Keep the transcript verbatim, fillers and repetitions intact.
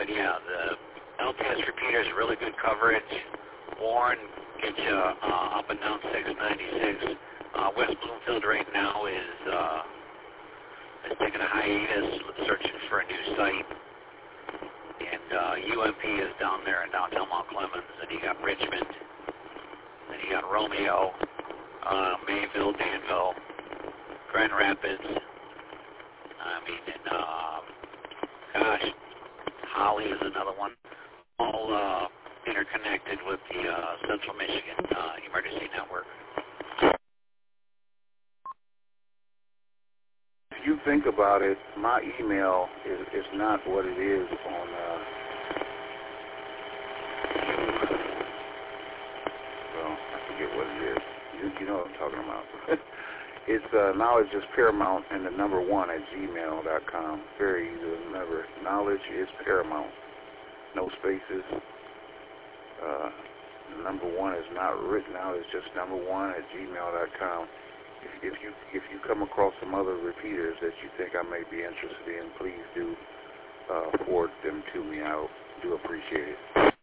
but yeah, the L T S repeater is really good coverage. Warren gets you uh, up and down six ninety-six. Uh, West Bloomfield right now is uh, is taking a hiatus, searching for a new site. And uh, U M P is down there in downtown Mount Clemens, and you got Richmond, and you got Romeo, uh, Mayville, Danville, Grand Rapids. I mean, and, uh, gosh, Holly is another one. All uh, interconnected with the uh, Central Michigan uh, Emergency Network. If you think about it, my email is, is not what it is on, uh, well, I forget what it is. You, you know what I'm talking about. It's uh, knowledge is paramount and the number one at gmail dot com. Very easy to remember. Knowledge is paramount. No spaces. Uh, number one is not written out. It's just number one at gmail dot com. If, if you if you come across some other repeaters that you think I may be interested in, please do uh, forward them to me. I do appreciate it.